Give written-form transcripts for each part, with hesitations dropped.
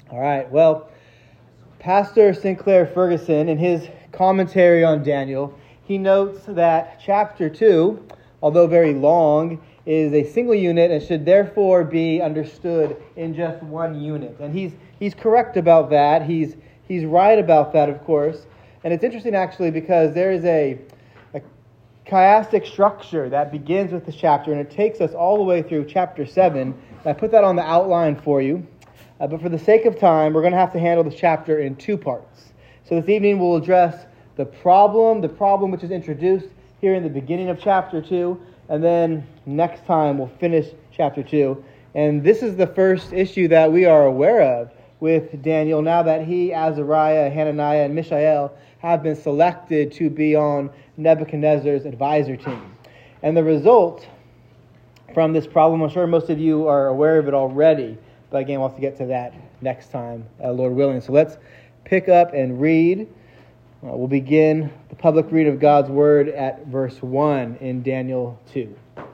All right, well, Pastor Sinclair Ferguson, in his commentary on Daniel, he notes that chapter 2, although very long, is a single unit and should therefore be understood in just one unit. And he's correct about that. He's right about that, of course. And it's interesting, actually, because there is a chiastic structure that begins with this chapter, and it takes us all the way through chapter 7. I put that on the outline for you. But for the sake of time, we're going to have to handle this chapter in two parts. So this evening we'll address the problem which is introduced here in the beginning of chapter 2, and then next time we'll finish chapter 2. And this is the first issue that we are aware of with Daniel, now that he, Azariah, Hananiah, and Mishael have been selected to be on Nebuchadnezzar's advisor team. And the result from this problem, I'm sure most of you are aware of it already, but again, we'll have to get to that next time, Lord willing. So let's pick up and read. We'll begin the public read of God's Word at verse 1 in Daniel 2.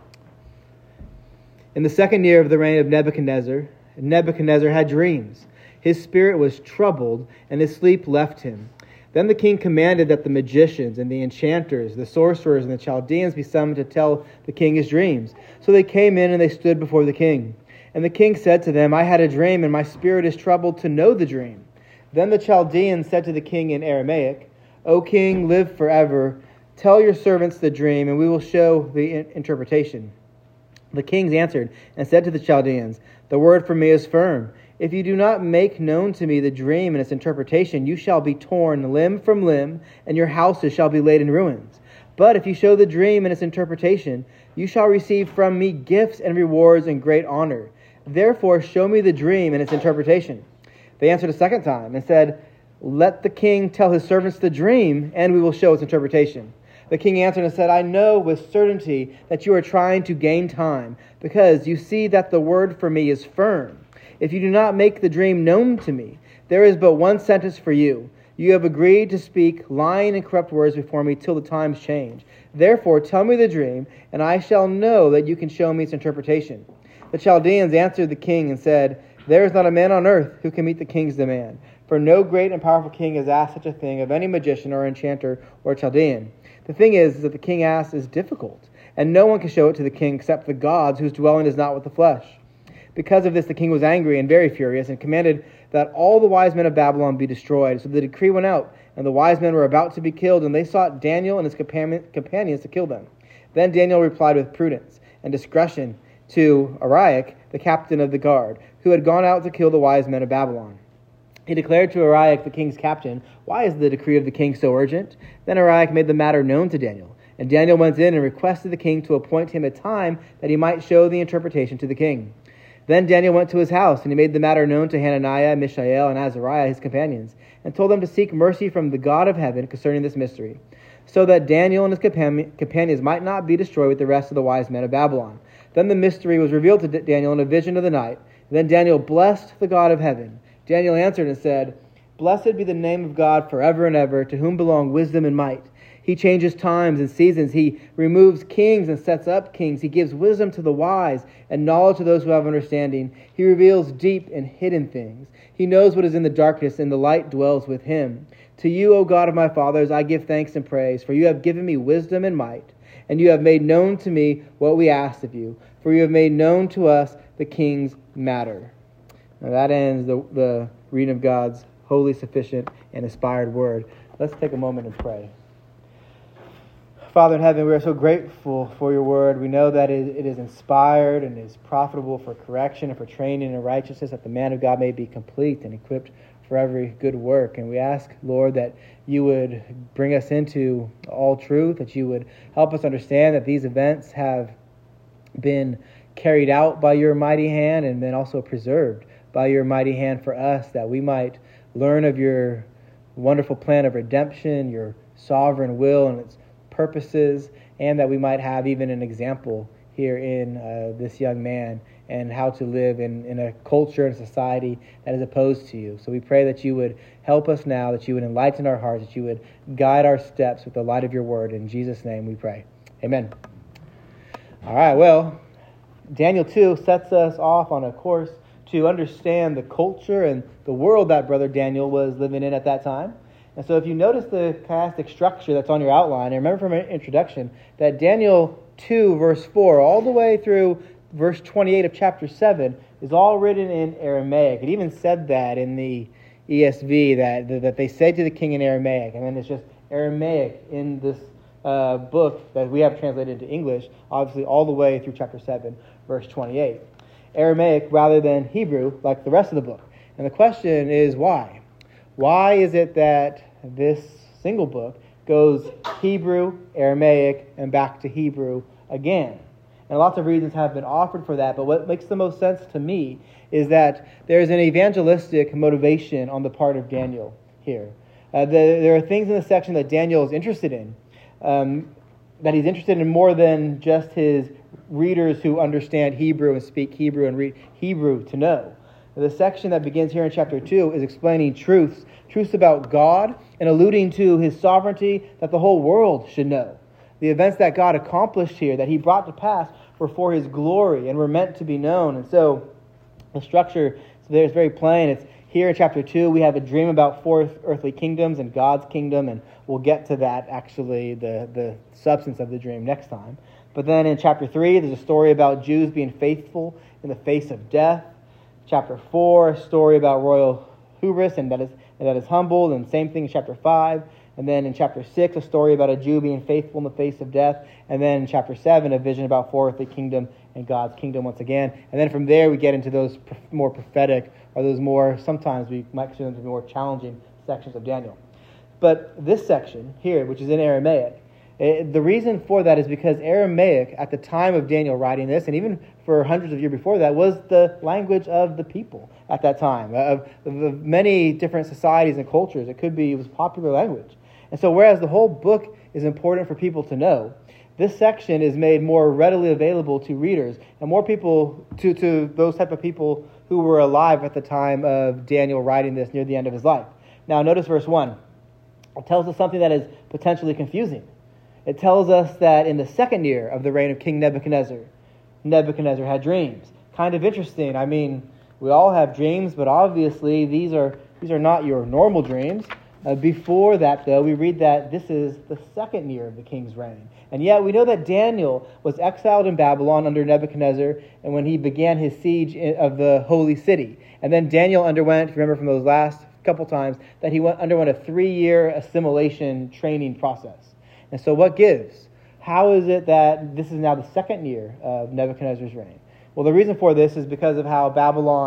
In the second year of the reign of Nebuchadnezzar, Nebuchadnezzar had dreams. His spirit was troubled, and his sleep left him. Then the king commanded that the magicians and the enchanters, the sorcerers and the Chaldeans be summoned to tell the king his dreams. So they came in and they stood before the king. And the king said to them, I had a dream, and my spirit is troubled to know the dream. Then the Chaldeans said to the king in Aramaic, O king, live forever. Tell your servants the dream, and we will show the interpretation. The kings answered and said to the Chaldeans, The word for me is firm. If you do not make known to me the dream and its interpretation, you shall be torn limb from limb, and your houses shall be laid in ruins. But if you show the dream and its interpretation, you shall receive from me gifts and rewards and great honor. Therefore, show me the dream and its interpretation. They answered a second time and said, Let the king tell his servants the dream, and we will show its interpretation. The king answered and said, I know with certainty that you are trying to gain time, because you see that the word for me is firm. If you do not make the dream known to me, there is but one sentence for you. You have agreed to speak lying and corrupt words before me till the times change. Therefore, tell me the dream, and I shall know that you can show me its interpretation. The Chaldeans answered the king and said, There is not a man on earth who can meet the king's demand, for no great and powerful king has asked such a thing of any magician or enchanter or Chaldean. The thing is that the king asks is difficult, and no one can show it to the king except the gods whose dwelling is not with the flesh. Because of this, the king was angry and very furious, and commanded that all the wise men of Babylon be destroyed. So the decree went out, and the wise men were about to be killed, and they sought Daniel and his companions to kill them. Then Daniel replied with prudence and discretion to Arioch, the captain of the guard, who had gone out to kill the wise men of Babylon. He declared to Arioch, the king's captain, Why is the decree of the king so urgent? Then Arioch made the matter known to Daniel. And Daniel went in and requested the king to appoint him a time that he might show the interpretation to the king. Then Daniel went to his house, and he made the matter known to Hananiah, Mishael, and Azariah, his companions, and told them to seek mercy from the God of heaven concerning this mystery, so that Daniel and his companions might not be destroyed with the rest of the wise men of Babylon. Then the mystery was revealed to Daniel in a vision of the night. Then Daniel blessed the God of heaven. Daniel answered and said, Blessed be the name of God forever and ever, to whom belong wisdom and might. He changes times and seasons. He removes kings and sets up kings. He gives wisdom to the wise and knowledge to those who have understanding. He reveals deep and hidden things. He knows what is in the darkness, and the light dwells with him. To you, O God of my fathers, I give thanks and praise, for you have given me wisdom and might, and you have made known to me what we asked of you, for you have made known to us the king's matter. Now that ends the reading of God's holy, sufficient, and inspired word. Let's take a moment and pray. Father in heaven, we are so grateful for your word. We know that it is inspired and is profitable for correction and for training in righteousness, that the man of God may be complete and equipped for every good work. And we ask, Lord, that you would bring us into all truth, that you would help us understand that these events have been carried out by your mighty hand and then also preserved by your mighty hand for us, that we might learn of your wonderful plan of redemption, your sovereign will and its purposes, and that we might have even an example here in this young man and how to live in a culture and society that is opposed to you. So we pray that you would help us now, that you would enlighten our hearts, that you would guide our steps with the light of your word. In Jesus' name we pray. Amen. All right, well, Daniel 2 sets us off on a course to understand the culture and the world that Brother Daniel was living in at that time. And so if you notice the chiastic structure that's on your outline, and remember from our introduction that Daniel 2, verse 4, all the way through verse 28 of chapter 7 is all written in Aramaic. It even said that in the ESV, that they say to the king in Aramaic, and then it's just Aramaic in this book that we have translated into English, obviously all the way through chapter 7, verse 28. Aramaic rather than Hebrew, like the rest of the book. And the question is why? Why is it that this single book goes Hebrew, Aramaic, and back to Hebrew again? And lots of reasons have been offered for that, but what makes the most sense to me is that there's an evangelistic motivation on the part of Daniel here. There are things in the section that Daniel is interested in, that he's interested in more than just his readers who understand Hebrew and speak Hebrew and read Hebrew to know. The section that begins here in chapter 2 is explaining truths about God and alluding to his sovereignty that the whole world should know. The events that God accomplished here, that he brought to pass, were for his glory and were meant to be known. And so the structure there is very plain. It's here in chapter 2, we have a dream about 4 earthly kingdoms and God's kingdom, and we'll get to that, actually, the substance of the dream next time. But then in chapter 3, there's a story about Jews being faithful in the face of death. Chapter 4, a story about royal hubris and that is humbled, and same thing in chapter 5. And then in chapter 6, a story about a Jew being faithful in the face of death. And then in chapter 7, a vision about 4 earthly kingdom and God's kingdom once again. And then from there, we get into those more prophetic, or those more, sometimes we might consider them to be more challenging sections of Daniel. But this section here, which is in Aramaic, the reason for that is because Aramaic, at the time of Daniel writing this, and even for hundreds of years before that, was the language of the people at that time, of many different societies and cultures. It was popular language. And so whereas the whole book is important for people to know, this section is made more readily available to readers and more people, to those type of people who were alive at the time of Daniel writing this near the end of his life. Now notice verse 1. It tells us something that is potentially confusing. It tells us that in the second year of the reign of King Nebuchadnezzar, Nebuchadnezzar had dreams. Kind of interesting. I mean, we all have dreams, but obviously these are not your normal dreams. Before that, though, we read that this is the second year of the king's reign. And yet we know that Daniel was exiled in Babylon under Nebuchadnezzar, and when he began his siege of the holy city. And then Daniel underwent, if you remember from those last couple times, that he underwent a 3-year assimilation training process. And so what gives? How is it that this is now the second year of Nebuchadnezzar's reign? Well, the reason for this is because of how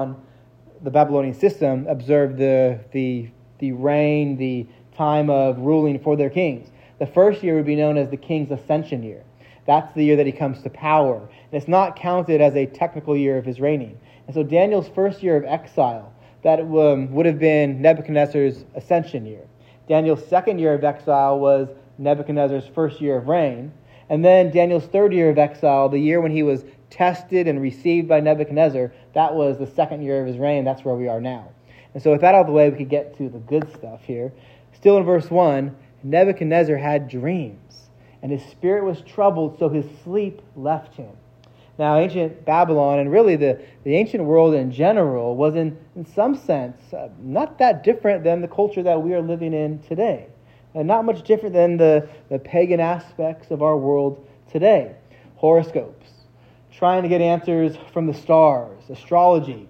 the Babylonian system, observed the reign, the time of ruling for their kings. The first year would be known as the king's ascension year. That's the year that he comes to power. And it's not counted as a technical year of his reigning. And so Daniel's first year of exile, that would have been Nebuchadnezzar's ascension year. Daniel's second year of exile was Nebuchadnezzar's first year of reign. And then Daniel's third year of exile, the year when he was tested and received by Nebuchadnezzar, that was the second year of his reign. That's where we are now. And so with that out of the way, we could get to the good stuff here. Still in verse 1, Nebuchadnezzar had dreams, and his spirit was troubled, so his sleep left him. Now, ancient Babylon, and really the ancient world in general, was in some sense not that different than the culture that we are living in today. And not much different than the pagan aspects of our world today. Horoscopes, trying to get answers from the stars, astrology.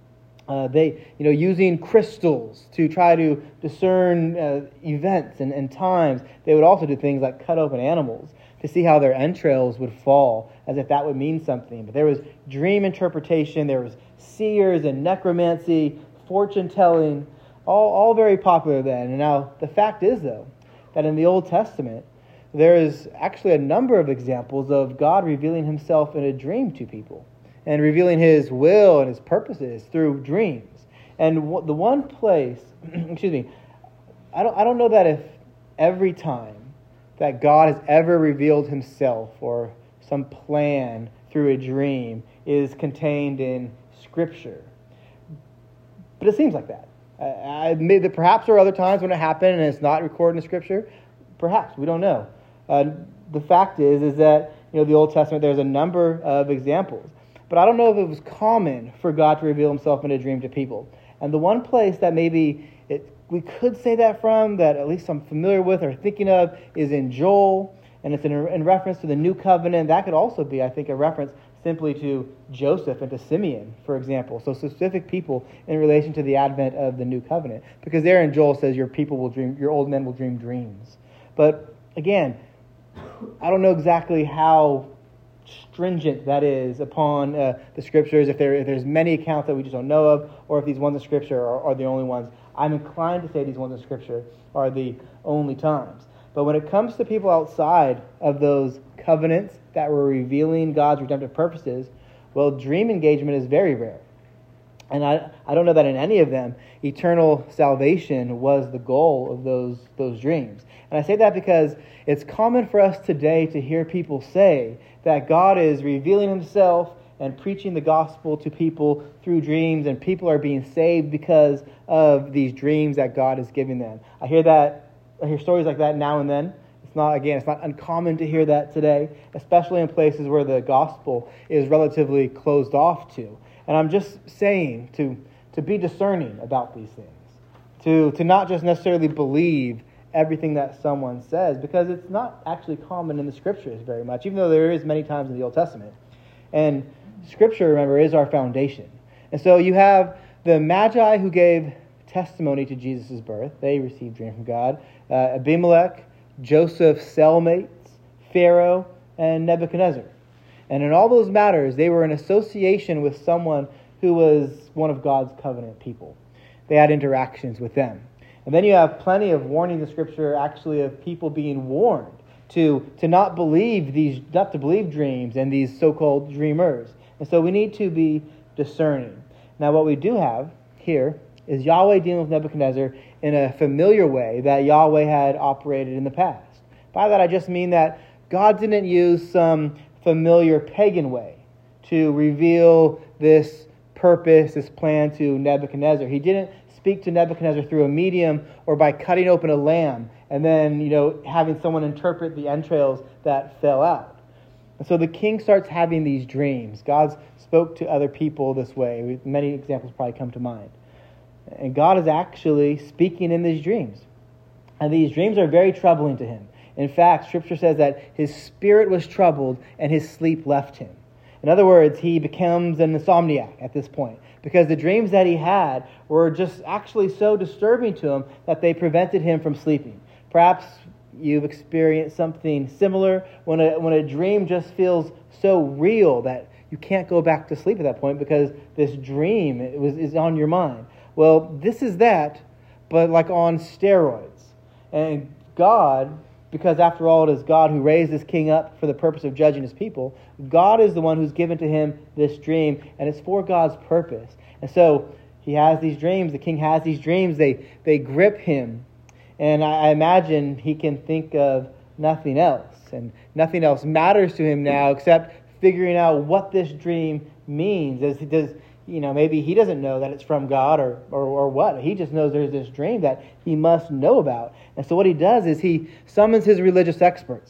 Using crystals to try to discern events and times. They would also do things like cut open animals to see how their entrails would fall, as if that would mean something. But there was dream interpretation, there was seers and necromancy, fortune-telling, all very popular then. And now the fact is, though, that in the Old Testament, there is actually a number of examples of God revealing himself in a dream to people and revealing his will and his purposes through dreams. And the one place, I don't know that if every time that God has ever revealed himself or some plan through a dream is contained in Scripture. But it seems like that. Perhaps there are other times when it happened and it's not recorded in Scripture. Perhaps, we don't know. The fact is that the Old Testament, there's a number of examples. but I don't know if it was common for God to reveal himself in a dream to people. And the one place that maybe we could say that from, that at least I'm familiar with or thinking of, is in Joel, and it's in reference to the new covenant. That could also be, I think, a reference simply to Joseph and to Simeon, for example. So specific people in relation to the advent of the new covenant. Because there in Joel says, your old men will dream dreams. But again, I don't know exactly how stringent that is upon the scriptures, if there's many accounts that we just don't know of, or if these ones in scripture are the only ones. I'm inclined to say these ones in scripture are the only times. But when it comes to people outside of those covenants that were revealing God's redemptive purposes, well, dream engagement is very rare. And I don't know that in any of them, eternal salvation was the goal of those dreams. And I say that because it's common for us today to hear people say that God is revealing himself and preaching the gospel to people through dreams, and people are being saved because of these dreams that God is giving them. I hear stories like that now and then. It's not uncommon to hear that today, especially in places where the gospel is relatively closed off to. And I'm just saying to be discerning about these things, to not just necessarily believe everything that someone says, because it's not actually common in the scriptures very much, even though there is many times in the Old Testament. And scripture, remember, is our foundation. And so you have the Magi who gave testimony to Jesus' birth. They received dream from God. Abimelech, Joseph's cellmates, Pharaoh, and Nebuchadnezzar. And in all those matters, they were in association with someone who was one of God's covenant people. They had interactions with them. And then you have plenty of warning in Scripture, actually, of people being warned to not believe dreams and these so-called dreamers. And so we need to be discerning. Now, what we do have here is Yahweh dealing with Nebuchadnezzar in a familiar way that Yahweh had operated in the past. By that, I just mean that God didn't use some familiar pagan way to reveal this purpose, this plan to Nebuchadnezzar. He didn't speak to Nebuchadnezzar through a medium or by cutting open a lamb and then, having someone interpret the entrails that fell out. And so the king starts having these dreams. God spoke to other people this way. Many examples probably come to mind. And God is actually speaking in these dreams. And these dreams are very troubling to him. In fact, Scripture says that his spirit was troubled and his sleep left him. In other words, he becomes an insomniac at this point, because the dreams that he had were just actually so disturbing to him that they prevented him from sleeping. Perhaps you've experienced something similar when a dream just feels so real that you can't go back to sleep at that point because this dream is on your mind. Well, this is that, but like on steroids. And God, because after all it is God who raised this king up for the purpose of judging his people, God is the one who's given to him this dream, and it's for God's purpose. And so he has these dreams, the king has these dreams, they grip him. And I imagine he can think of nothing else. And nothing else matters to him now except figuring out what this dream means. Maybe he doesn't know that it's from God or what. He just knows there's this dream that he must know about. And so what he does is he summons his religious experts.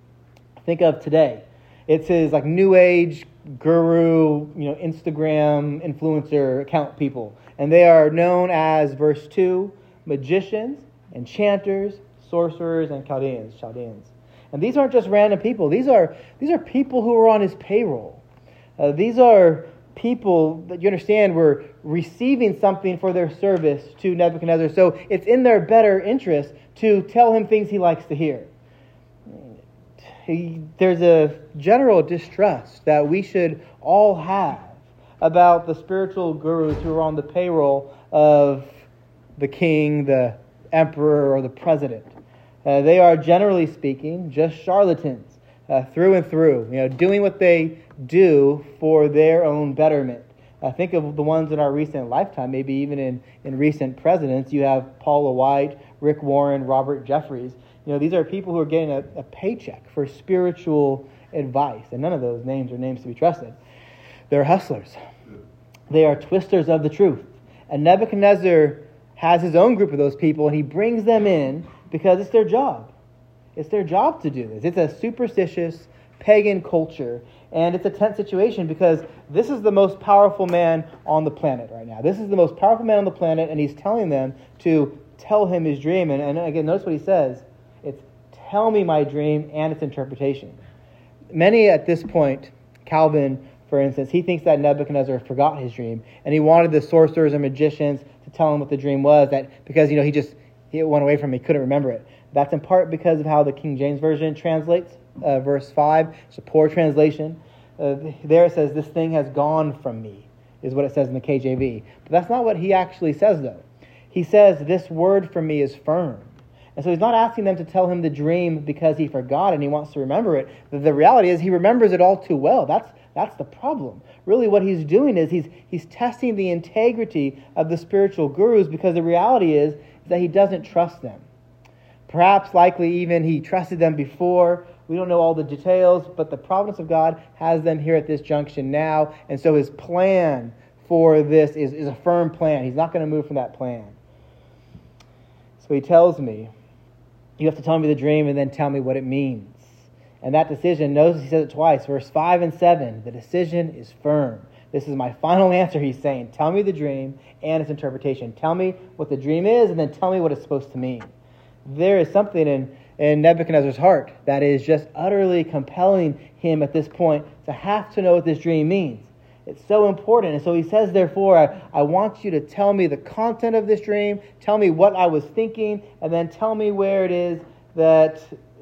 Think of today. It's his New Age guru, Instagram influencer account people. And they are known as, verse 2, magicians, enchanters, sorcerers, and Chaldeans. And these aren't just random people. These are people who are on his payroll. These are people that you understand were receiving something for their service to Nebuchadnezzar. So it's in their better interest to tell him things he likes to hear. There's a general distrust that we should all have about the spiritual gurus who are on the payroll of the king, the emperor, or the president. They are, generally speaking, just charlatans through and through, doing what they do for their own betterment. Think of the ones in our recent lifetime, maybe even in recent presidents. You have Paula White, Rick Warren, Robert Jeffries. These are people who are getting a paycheck for spiritual advice, and none of those names are names to be trusted. They're hustlers. They are twisters of the truth. And Nebuchadnezzar has his own group of those people, and he brings them in because it's their job. It's their job to do this. It's a superstitious, pagan culture, And it's a tense situation because this is the most powerful man on the planet right now. This is the most powerful man on the planet, and he's telling them to tell him his dream. And again, notice what he says. It's, tell me my dream and its interpretation. Many at this point, Calvin, for instance, he thinks that Nebuchadnezzar forgot his dream, and he wanted the sorcerers and magicians to tell him what the dream was, that because, he went away from him, he couldn't remember it. That's in part because of how the King James Version translates verse 5. It's a poor translation. There it says, this thing has gone from me, is what it says in the KJV. But that's not what he actually says, though. He says, this word from me is firm. And so he's not asking them to tell him the dream because he forgot and he wants to remember it. The reality is he remembers it all too well. That's the problem. Really what he's doing is he's testing the integrity of the spiritual gurus, because the reality is that he doesn't trust them. Perhaps, likely, even he trusted them before. We don't know all the details, but the providence of God has them here at this junction now. And so his plan for this is a firm plan. He's not going to move from that plan. So he tells me, you have to tell me the dream and then tell me what it means. And that decision, notice he says it twice, verse 5 and 7, the decision is firm. This is my final answer, he's saying. Tell me the dream and its interpretation. Tell me what the dream is, and then tell me what it's supposed to mean. There is something in Nebuchadnezzar's heart that is just utterly compelling him at this point to have to know what this dream means. It's so important. And so he says, therefore, I want you to tell me the content of this dream, tell me what I was thinking, and then tell me what it is that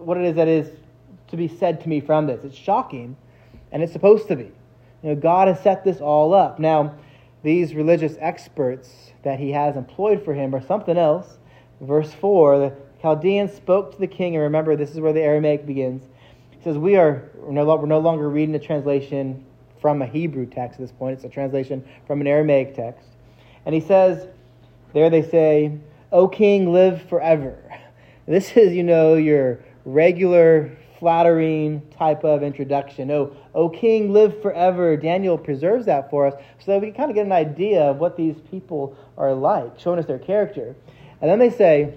is to be said to me from this. It's shocking, and it's supposed to be. God has set this all up. Now, these religious experts that he has employed for him are something else. Verse 4, the Chaldeans spoke to the king, and remember, this is where the Aramaic begins. He says, we're no longer reading a translation from a Hebrew text at this point. It's a translation from an Aramaic text. And he says, there they say, O king, live forever. This is, your regular flattering type of introduction. O king, live forever. Daniel preserves that for us so that we can kind of get an idea of what these people are like, showing us their character. And then they say,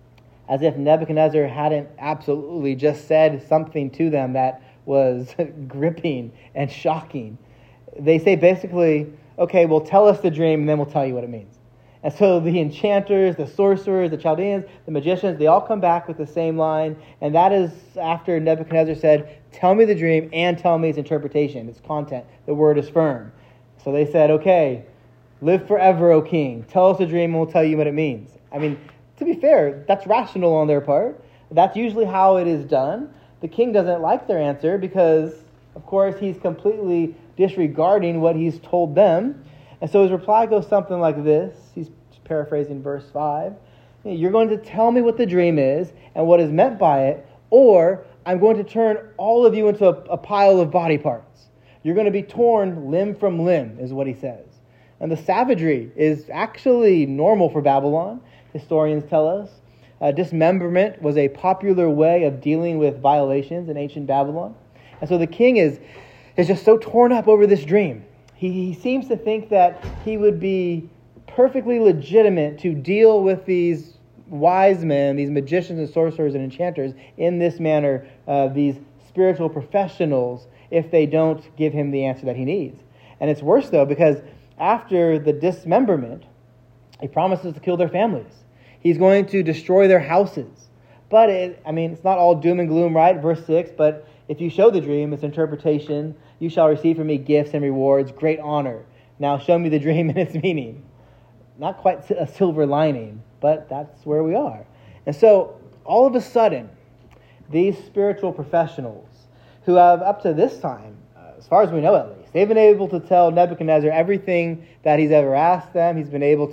as if Nebuchadnezzar hadn't absolutely just said something to them that was gripping and shocking. They say basically, okay, well, tell us the dream and then we'll tell you what it means. And so the enchanters, the sorcerers, the Chaldeans, the magicians, they all come back with the same line. And that is after Nebuchadnezzar said, tell me the dream and tell me its interpretation, its content. The word is firm. So they said, okay, live forever, O king. Tell us the dream and we'll tell you what it means. I mean, to be fair, that's rational on their part. That's usually how it is done. The king doesn't like their answer because, of course, he's completely disregarding what he's told them. And so his reply goes something like this. He's paraphrasing verse 5. You're going to tell me what the dream is and what is meant by it, or I'm going to turn all of you into a pile of body parts. You're going to be torn limb from limb, is what he says. And the savagery is actually normal for Babylon, historians tell us. Dismemberment was a popular way of dealing with violations in ancient Babylon. And so the king is just so torn up over this dream. He seems to think that he would be perfectly legitimate to deal with these wise men, these magicians and sorcerers and enchanters in this manner, these spiritual professionals, if they don't give him the answer that he needs. And it's worse, though, because after the dismemberment, he promises to kill their families. He's going to destroy their houses. But, it's not all doom and gloom, right? Verse 6, but if you show the dream, its interpretation, you shall receive from me gifts and rewards, great honor. Now show me the dream and its meaning. Not quite a silver lining, but that's where we are. And so, all of a sudden, these spiritual professionals, who have up to this time, as far as we know at least, they've been able to tell Nebuchadnezzar everything that he's ever asked them. They've been able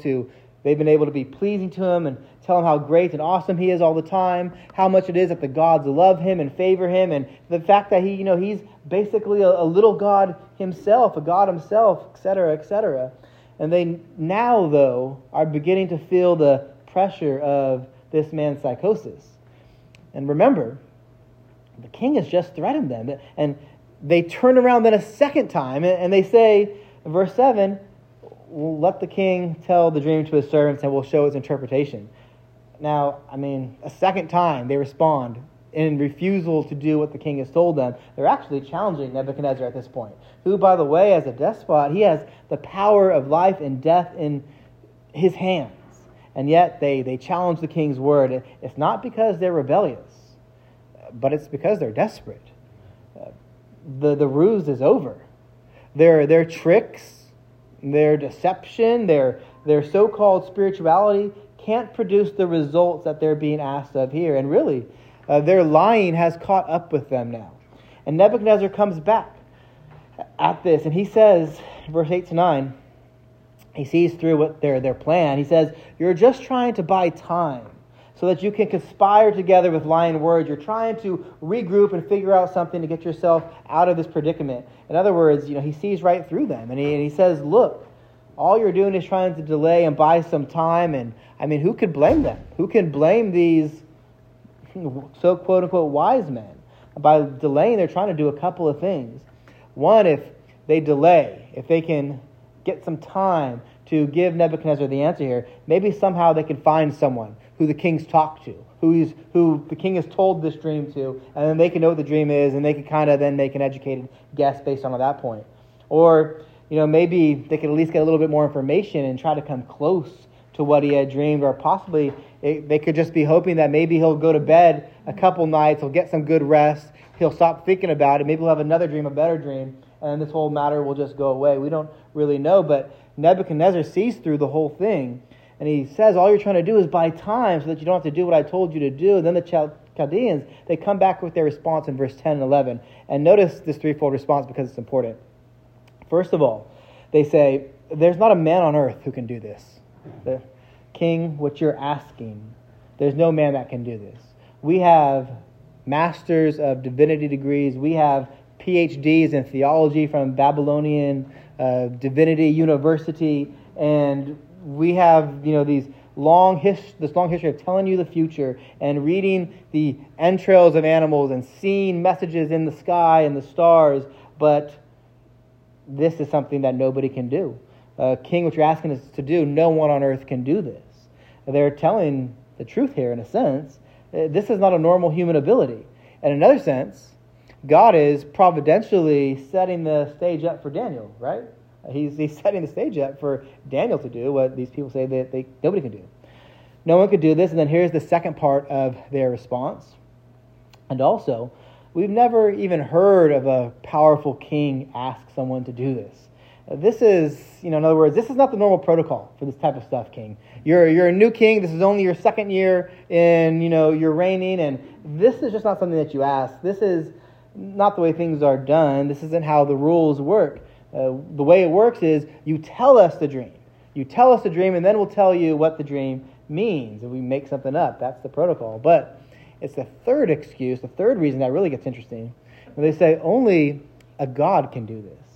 to be pleasing to him and tell him how great and awesome he is all the time, how much it is that the gods love him and favor him, and the fact that he's basically a little god himself, a god himself, etc., etc. And they now, though, are beginning to feel the pressure of this man's psychosis. And remember, the king has just threatened them. And they turn around then a second time, and they say, in verse 7, we'll let the king tell the dream to his servants and we'll show its interpretation. Now, a second time they respond in refusal to do what the king has told them, they're actually challenging Nebuchadnezzar at this point, who, by the way, as a despot, he has the power of life and death in his hands. And yet they challenge the king's word. It's not because they're rebellious, but it's because they're desperate. The ruse is over. Their tricks, their deception, their so-called spirituality can't produce the results that they're being asked of here. And really, their lying has caught up with them now. And Nebuchadnezzar comes back at this, and he says, verse 8 to 9, he sees through what their plan. He says, you're just trying to buy time so that you can conspire together with lying words. You're trying to regroup and figure out something to get yourself out of this predicament. In other words, he sees right through them. And he says, look, all you're doing is trying to delay and buy some time. And I mean, who could blame them? Who can blame these so quote-unquote wise men? By delaying, they're trying to do a couple of things. One, if they delay, if they can get some time to give Nebuchadnezzar the answer here, maybe somehow they can find someone who the king's talked to, who the king has told this dream to, and then they can know what the dream is, and they can kind of then make an educated guess based on that point. Or, maybe they could at least get a little bit more information and try to come close to what he had dreamed, or possibly they could just be hoping that maybe he'll go to bed a couple nights, he'll get some good rest, he'll stop thinking about it, maybe he'll have another dream, a better dream, and this whole matter will just go away. We don't really know, but Nebuchadnezzar sees through the whole thing, and he says, all you're trying to do is buy time so that you don't have to do what I told you to do. And then the Chaldeans, they come back with their response in verse 10 and 11. And notice this threefold response because it's important. First of all, they say, there's not a man on earth who can do this. The king, what you're asking, there's no man that can do this. We have masters of divinity degrees. We have PhDs in theology from Babylonian Divinity University, and we have this long history of telling you the future and reading the entrails of animals and seeing messages in the sky and the stars, but this is something that nobody can do. King, what you're asking us to do, no one on earth can do this. They're telling the truth here in a sense. This is not a normal human ability. In another sense, God is providentially setting the stage up for Daniel, right? He's setting the stage up for Daniel to do what these people say that nobody can do. No one could do this. And then here's the second part of their response. And also, we've never even heard of a powerful king ask someone to do this. This is, in other words, this is not the normal protocol for this type of stuff, king. You're a new king. This is only your second year in, your reigning. And this is just not something that you ask. This is not the way things are done. This isn't how the rules work. The way it works is you tell us the dream. You tell us the dream, and then we'll tell you what the dream means. If we make something up, that's the protocol. But it's the third excuse, the third reason that really gets interesting. When they say only a God can do this.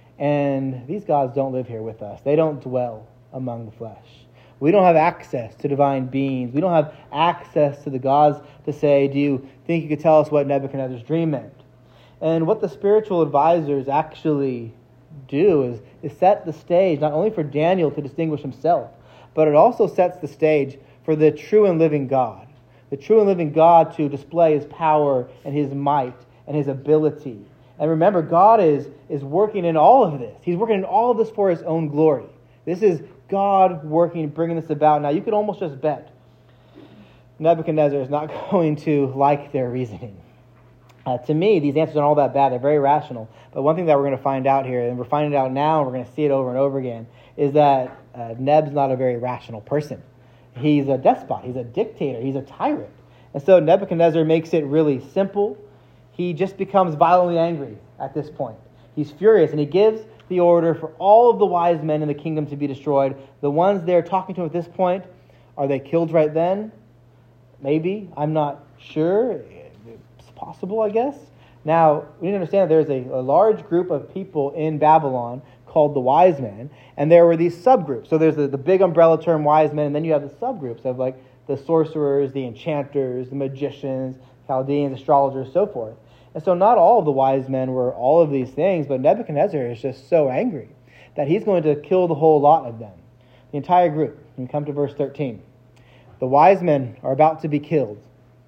And these gods don't live here with us. They don't dwell among the flesh. We don't have access to divine beings. We don't have access to the gods to say, do you think you could tell us what Nebuchadnezzar's dream meant? And what the spiritual advisors actually do is set the stage not only for Daniel to distinguish himself, but it also sets the stage for the true and living God. The true and living God to display his power and his might and his ability. And remember, God is working in all of this. He's working in all of this for his own glory. This is God working, bringing this about. Now, you could almost just bet Nebuchadnezzar is not going to like their reasoning. To me, these answers aren't all that bad. They're very rational. But one thing that we're going to find out here, and we're finding it out now, and we're going to see it over and over again, is that Neb's not a very rational person. He's a despot. He's a dictator. He's a tyrant. And so Nebuchadnezzar makes it really simple. He just becomes violently angry at this point. He's furious, and he gives the order for all of the wise men in the kingdom to be destroyed. The ones they're talking to at this point, are they killed right then? Maybe. I'm not sure. It's possible, I guess. Now, we need to understand that there's a large group of people in Babylon called the wise men, and there were these subgroups. So there's the big umbrella term wise men, and then you have the subgroups of like the sorcerers, the enchanters, the magicians, Chaldeans, astrologers, so forth. And so not all of the wise men were all of these things, but Nebuchadnezzar is just so angry that he's going to kill the whole lot of them, the entire group. And we come to verse 13. The wise men are about to be killed,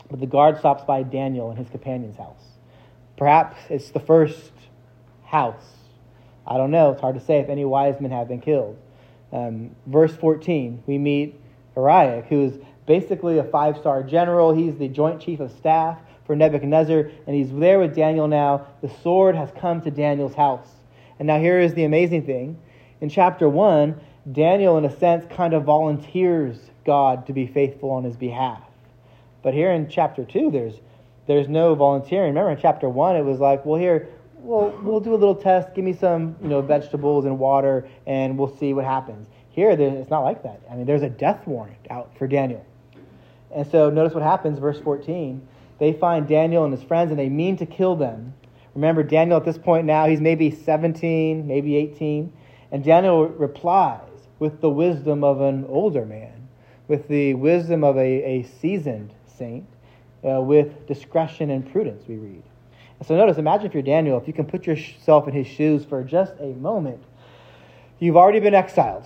But the guard stops by Daniel and his companion's house. Perhaps it's the first house. I don't know. It's hard to say if any wise men have been killed. Verse 14, we meet Arioch, who is basically a 5-star general. He's the joint chief of staff for Nebuchadnezzar, and he's there with Daniel now. The sword has come to Daniel's house. And now here is the amazing thing. In chapter 1, Daniel, in a sense, kind of volunteers God to be faithful on his behalf. But here in chapter 2, there's no volunteering. Remember in chapter 1, it was like, well, here, we'll do a little test. Give me some, vegetables and water, and we'll see what happens. Here, it's not like that. I mean, there's a death warrant out for Daniel. And so notice what happens, verse 14. They find Daniel and his friends, and they mean to kill them. Remember, Daniel at this point now, he's maybe 17, maybe 18. And Daniel replies with the wisdom of an older man, with the wisdom of a seasoned saint, with discretion and prudence, we read. And so notice, imagine if you're Daniel, if you can put yourself in his shoes for just a moment. You've already been exiled.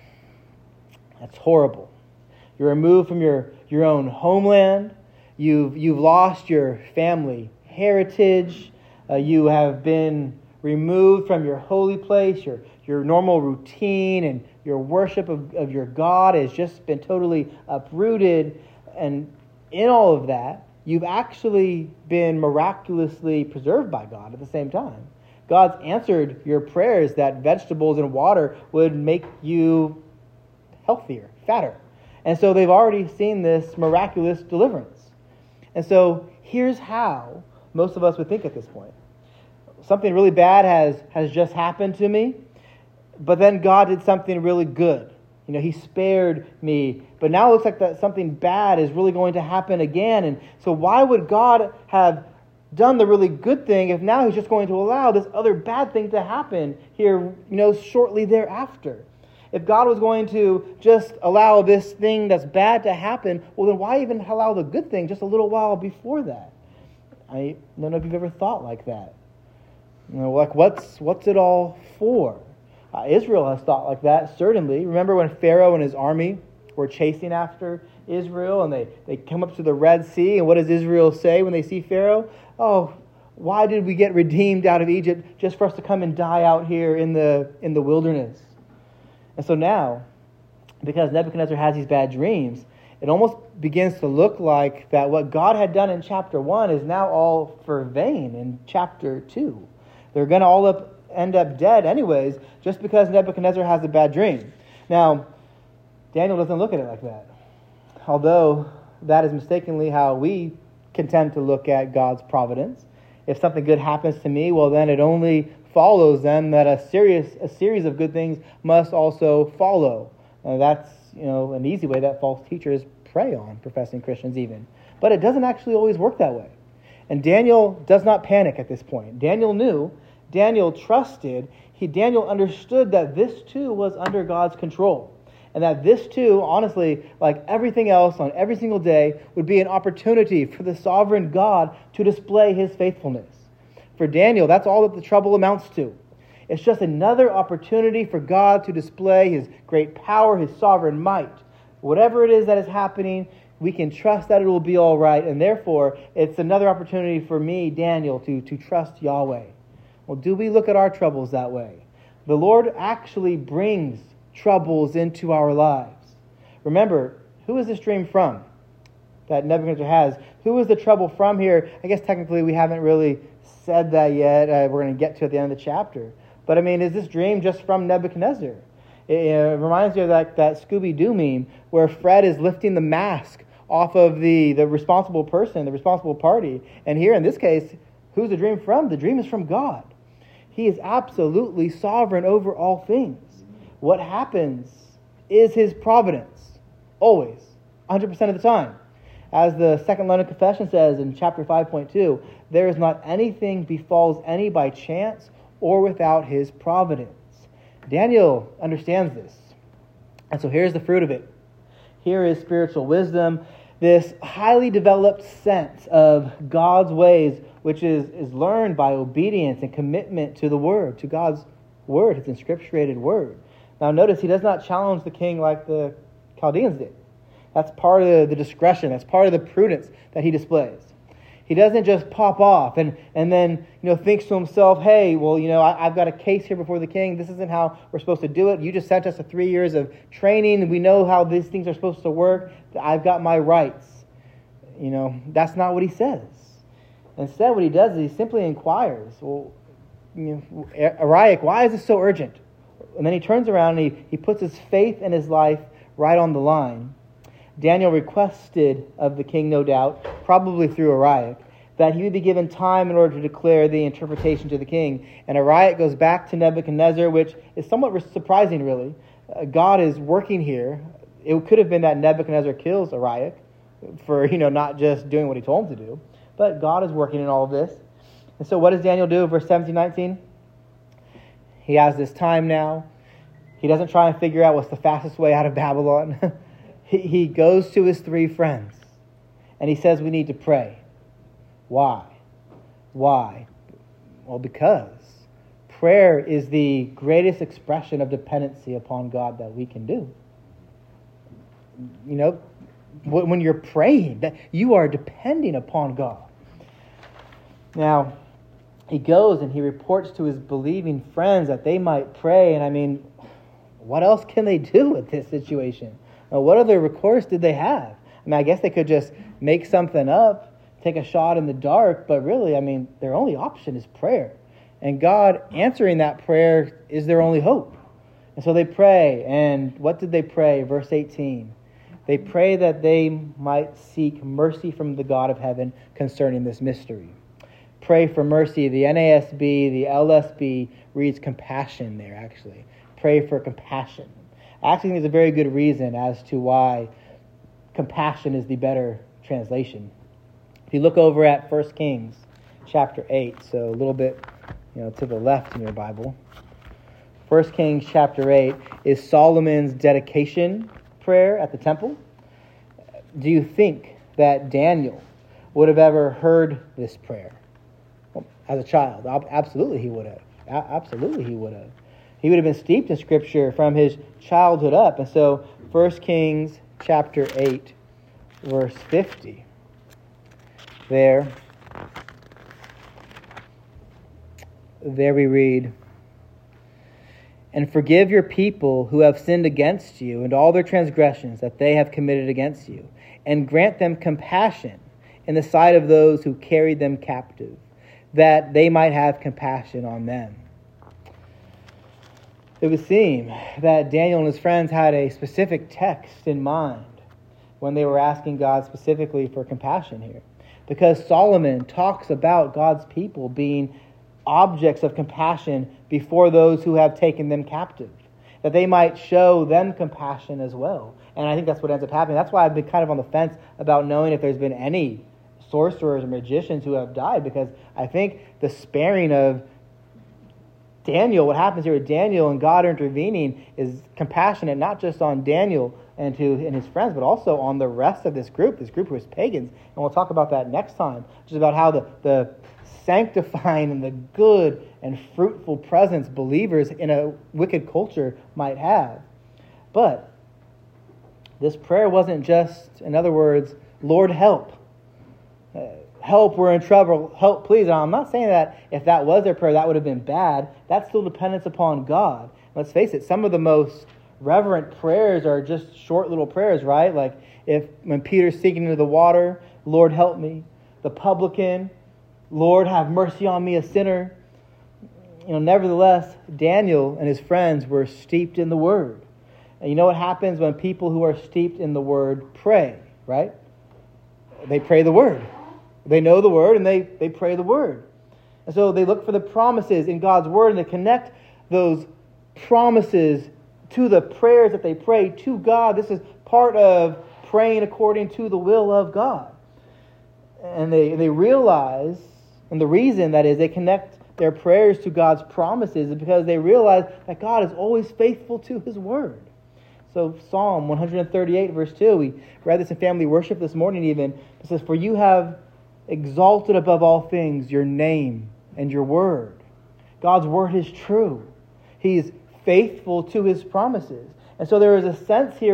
That's horrible. You're removed from your own homeland. You've lost your family heritage. You have been removed from your holy place. Your normal routine and your worship of your God has just been totally uprooted. And in all of that, you've actually been miraculously preserved by God at the same time. God's answered your prayers that vegetables and water would make you healthier, fatter. And so they've already seen this miraculous deliverance. And so here's how most of us would think at this point. Something really bad has just happened to me, but then God did something really good. He spared me, but now it looks like that something bad is really going to happen again. And so why would God have done the really good thing if now he's just going to allow this other bad thing to happen here, shortly thereafter? If God was going to just allow this thing that's bad to happen, well, then why even allow the good thing just a little while before that? I don't know if you've ever thought like that. What's it all for? Israel has thought like that, certainly. Remember when Pharaoh and his army were chasing after Israel, and they come up to the Red Sea, and what does Israel say when they see Pharaoh? Oh, why did we get redeemed out of Egypt just for us to come and die out here in the wilderness? And so now, because Nebuchadnezzar has these bad dreams, it almost begins to look like that what God had done in chapter 1 is now all for vain in chapter 2. They're going to all end up dead anyways, just because Nebuchadnezzar has a bad dream. Now, Daniel doesn't look at it like that. Although that is mistakenly how we can tend to look at God's providence. If something good happens to me, well then it only follows then that a series of good things must also follow. That's an easy way that false teachers prey on professing Christians even. But it doesn't actually always work that way. And Daniel does not panic at this point. Daniel knew, Daniel trusted, Daniel understood that this too was under God's control. And that this too, honestly, like everything else on every single day, would be an opportunity for the sovereign God to display his faithfulness. For Daniel, that's all that the trouble amounts to. It's just another opportunity for God to display his great power, his sovereign might. Whatever it is that is happening, we can trust that it will be all right. And therefore, it's another opportunity for me, Daniel, to trust Yahweh. Well, do we look at our troubles that way? The Lord actually brings troubles into our lives. Remember, who is this dream from that Nebuchadnezzar has? Who is the trouble from here? I guess technically we haven't really said that yet. We're going to get to at the end of the chapter. But is this dream just from Nebuchadnezzar? It reminds me of that Scooby-Doo meme where Fred is lifting the mask off of the responsible person, the responsible party. And here in this case, who's the dream from? The dream is from God. He is absolutely sovereign over all things. What happens is his providence, always, 100% of the time. As the Second London Confession says in chapter 5.2, there is not anything befalls any by chance or without his providence. Daniel understands this. And so here's the fruit of it. Here is spiritual wisdom, this highly developed sense of God's ways, which is learned by obedience and commitment to the Word, to God's Word, His inscripturated Word. Now notice he does not challenge the king like the Chaldeans did. That's part of the discretion. That's part of the prudence that he displays. He doesn't just pop off and then thinks to himself, hey, well, I've got a case here before the king. This isn't how we're supposed to do it. You just sent us to 3 years of training, and we know how these things are supposed to work. I've got my rights. That's not what he says. Instead, what he does is he simply inquires, well, Arioch, why is this so urgent? And then he turns around and he puts his faith and his life right on the line. Daniel requested of the king, no doubt, probably through Arioch, that he would be given time in order to declare the interpretation to the king. And Arioch goes back to Nebuchadnezzar, which is somewhat surprising, really. God is working here. It could have been that Nebuchadnezzar kills Arioch for, not just doing what he told him to do. But God is working in all of this. And so what does Daniel do? Verse 17, 19. He has this time now. He doesn't try and figure out what's the fastest way out of Babylon. He goes to his 3 friends, and he says we need to pray. Why? Why? Well, because prayer is the greatest expression of dependency upon God that we can do. When you're praying, that you are depending upon God. Now, he goes and he reports to his believing friends that they might pray, and what else can they do with this situation? What other recourse did they have? I guess they could just make something up, take a shot in the dark, but really, their only option is prayer. And God answering that prayer is their only hope. And so they pray, and what did they pray? Verse 18. They pray that they might seek mercy from the God of heaven concerning this mystery. Pray for mercy. The NASB, the LSB reads compassion there, actually. Pray for compassion. I actually think there's a very good reason as to why compassion is the better translation. If you look over at 1 Kings chapter 8, so a little bit to the left in your Bible. 1 Kings chapter 8 is Solomon's dedication prayer at the temple. Do you think that Daniel would have ever heard this prayer? Well, as a child, absolutely he would have. Absolutely he would have. He would have been steeped in Scripture from his childhood up. And so 1 Kings chapter 8, verse 50. There we read, "And forgive your people who have sinned against you and all their transgressions that they have committed against you, and grant them compassion in the sight of those who carried them captive, that they might have compassion on them." It would seem that Daniel and his friends had a specific text in mind when they were asking God specifically for compassion here. Because Solomon talks about God's people being objects of compassion before those who have taken them captive, that they might show them compassion as well. And I think that's what ends up happening. That's why I've been kind of on the fence about knowing if there's been any sorcerers or magicians who have died, because I think the sparing of Daniel, what happens here with Daniel and God intervening, is compassionate not just on Daniel and his friends, but also on the rest of this group who is pagans. And we'll talk about that next time, just about how the sanctifying and the good and fruitful presence believers in a wicked culture might have. But this prayer wasn't just, in other words, Lord, help. Help, we're in trouble. Help, please. And I'm not saying that if that was their prayer, that would have been bad. That's still dependence upon God. Let's face it, some of the most reverent prayers are just short little prayers, right? Like when Peter's sinking into the water, Lord, help me. The publican, Lord, have mercy on me, a sinner. Nevertheless, Daniel and his friends were steeped in the Word. And you know what happens when people who are steeped in the Word pray, right? They pray the Word. They know the Word and they pray the Word. And so they look for the promises in God's Word and they connect those promises to the prayers that they pray to God. This is part of praying according to the will of God. And they realize, and the reason that is they connect their prayers to God's promises is because they realize that God is always faithful to His Word. So Psalm 138 verse 2, we read this in family worship this morning even. It says, "For you have exalted above all things your name and your word." God's word is true. He's faithful to His promises. And so there is a sense here of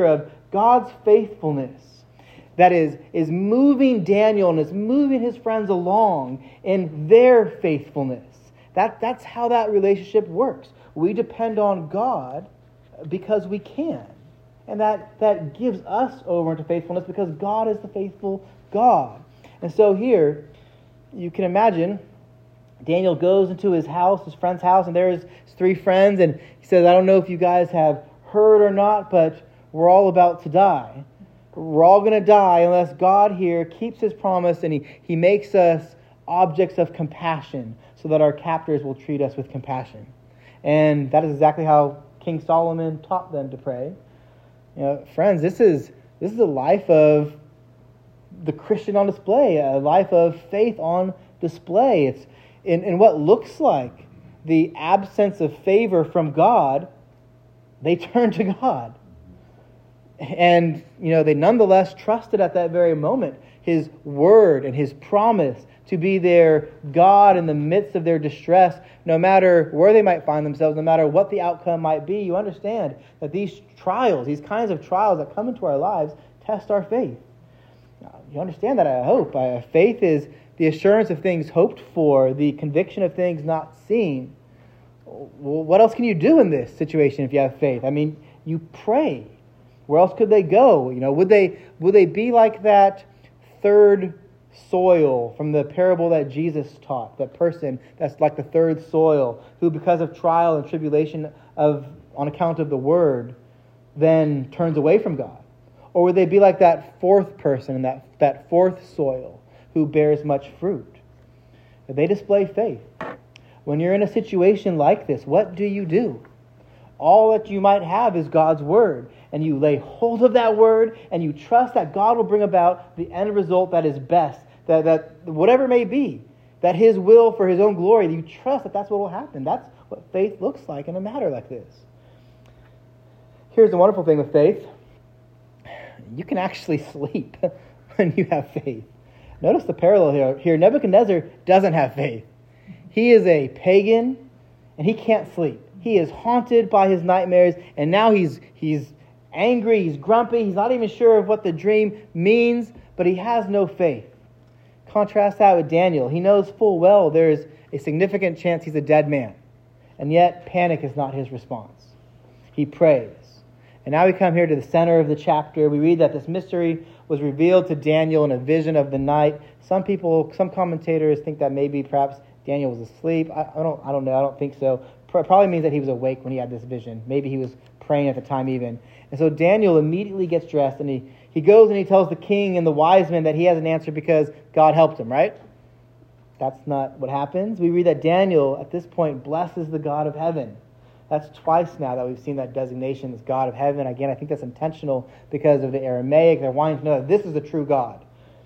God's faithfulness that is moving Daniel and is moving his friends along in their faithfulness. That's how that relationship works. We depend on God because we can. And that gives us over into faithfulness because God is the faithful God. And so here, you can imagine, Daniel goes into his house, his friend's house, and there's his three friends, and he says, I don't know if you guys have heard or not, but we're all about to die. We're all going to die unless God here keeps his promise and he makes us objects of compassion so that our captors will treat us with compassion. And that is exactly how King Solomon taught them to pray. Friends, this is a life of the Christian on display, a life of faith on display. It's in what looks like the absence of favor from God, they turn to God. And, they nonetheless trusted at that very moment his word and his promise to be their God in the midst of their distress, no matter where they might find themselves, no matter what the outcome might be. You understand that these trials, these kinds of trials that come into our lives, test our faith. You understand that, I hope. Faith is the assurance of things hoped for, the conviction of things not seen. Well, what else can you do in this situation if you have faith? I mean, you pray. Where else could they go? Would they be like that third soil from the parable that Jesus taught? That person that's like the third soil, who because of trial and tribulation on account of the word, then turns away from God? Or would they be like that fourth person, that fourth soil, who bears much fruit? They display faith. When you're in a situation like this, what do? All that you might have is God's word. And you lay hold of that word, and you trust that God will bring about the end result that is best, that whatever it may be, that his will for his own glory, you trust that that's what will happen. That's what faith looks like in a matter like this. Here's the wonderful thing with faith. You can actually sleep when you have faith. Notice the parallel here. Nebuchadnezzar doesn't have faith. He is a pagan, and he can't sleep. He is haunted by his nightmares, and now he's angry, he's grumpy, he's not even sure of what the dream means, but he has no faith. Contrast that with Daniel. He knows full well there's a significant chance he's a dead man, and yet panic is not his response. He prays. And now we come here to the center of the chapter. We read that this mystery was revealed to Daniel in a vision of the night. Some commentators think that maybe perhaps Daniel was asleep. I don't know. I don't think so. Probably means that he was awake when he had this vision. Maybe he was praying at the time even. And so Daniel immediately gets dressed, and he goes and he tells the king and the wise men that he has an answer because God helped him, right? That's not what happens. We read that Daniel, at this point, blesses the God of heaven. That's twice now that we've seen that designation as God of heaven. Again, I think that's intentional because of the Aramaic. They're wanting to know that this is the true God.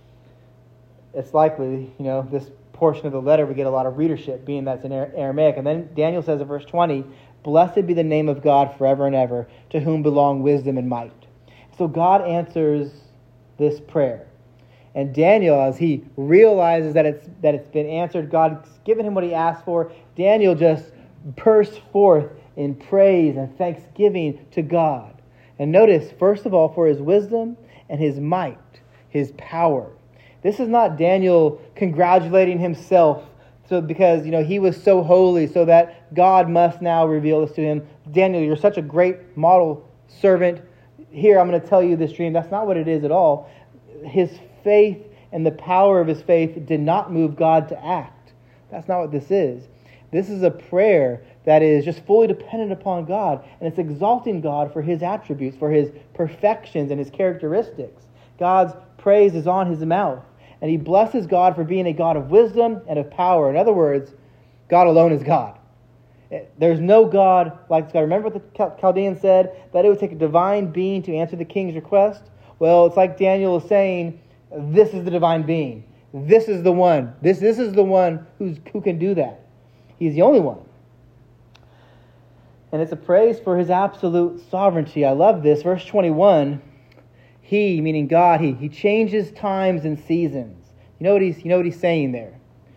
It's likely, this portion of the letter we get a lot of readership, being that's in Aramaic. And then Daniel says in verse 20, "Blessed be the name of God forever and ever, to whom belong wisdom and might." So God answers this prayer. And Daniel, as he realizes that it's been answered, God's given him what he asked for, Daniel just bursts forth in praise and thanksgiving to God. And notice, first of all, for his wisdom and his might, his power. This is not Daniel congratulating himself because he was so holy, so that God must now reveal this to him. Daniel, you're such a great model servant. Here, I'm going to tell you this dream. That's not what it is at all. His faith and the power of his faith did not move God to act. That's not what this is. This is a prayer that is just fully dependent upon God, and it's exalting God for his attributes, for his perfections and his characteristics. God's praise is on his mouth, and he blesses God for being a God of wisdom and of power. In other words, God alone is God. There's no God like God. Remember what the Chaldean said? That it would take a divine being to answer the king's request? Well, it's like Daniel is saying, this is the divine being. This is the one. This is the one who can do that. He's the only one. And it's a praise for his absolute sovereignty. I love this. Verse 21, he, meaning God, he changes times and seasons. You know what he's saying there?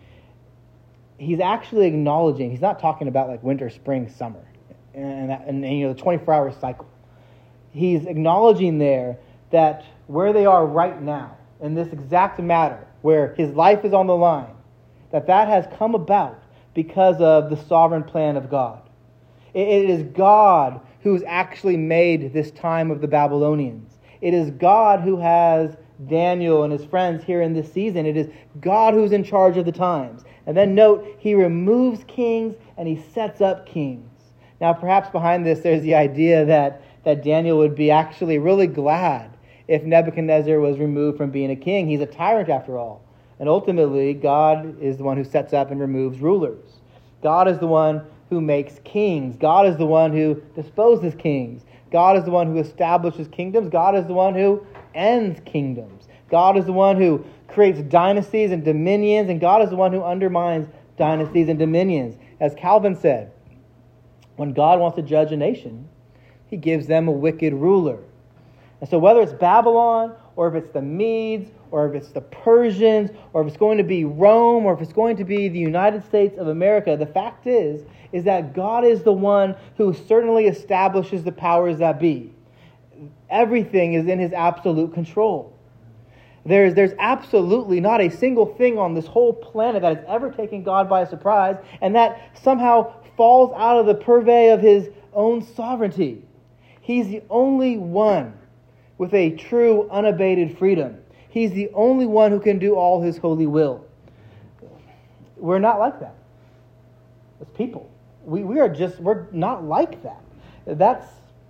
He's actually acknowledging, he's not talking about like winter, spring, summer, and the 24-hour cycle. he's acknowledging there that where they are right now, in this exact matter, where his life is on the line, that has come about because of the sovereign plan of God. It is God who's actually made this time of the Babylonians. It is God who has Daniel and his friends here in this season. It is God who's in charge of the times. And then note, he removes kings and he sets up kings. Now, perhaps behind this, there's the idea that Daniel would be actually really glad if Nebuchadnezzar was removed from being a king. He's a tyrant after all. And ultimately, God is the one who sets up and removes rulers. God is the one who makes kings. God is the one who disposes kings. God is the one who establishes kingdoms. God is the one who ends kingdoms. God is the one who creates dynasties and dominions, and God is the one who undermines dynasties and dominions. As Calvin said, when God wants to judge a nation, he gives them a wicked ruler. And so whether it's Babylon, or if it's the Medes, or if it's the Persians, or if it's going to be Rome, or if it's going to be the United States of America, the fact is that God is the one who certainly establishes the powers that be. Everything is in his absolute control. There's absolutely not a single thing on this whole planet that has ever taken God by surprise, and that somehow falls out of the purvey of his own sovereignty. He's the only one with a true, unabated freedom. He's the only one who can do all his holy will. We're not like that as people. We're not like that. That's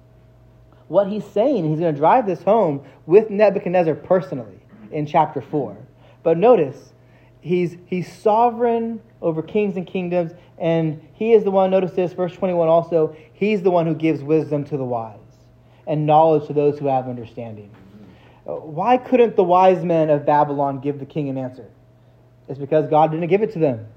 what he's saying. He's going to drive this home with Nebuchadnezzar personally in chapter 4. But notice, he's sovereign over kings and kingdoms, and he is the one, notice this, verse 21 also, he's the one who gives wisdom to the wise and knowledge to those who have understanding. Why couldn't the wise men of Babylon give the king an answer? It's because God didn't give it to them.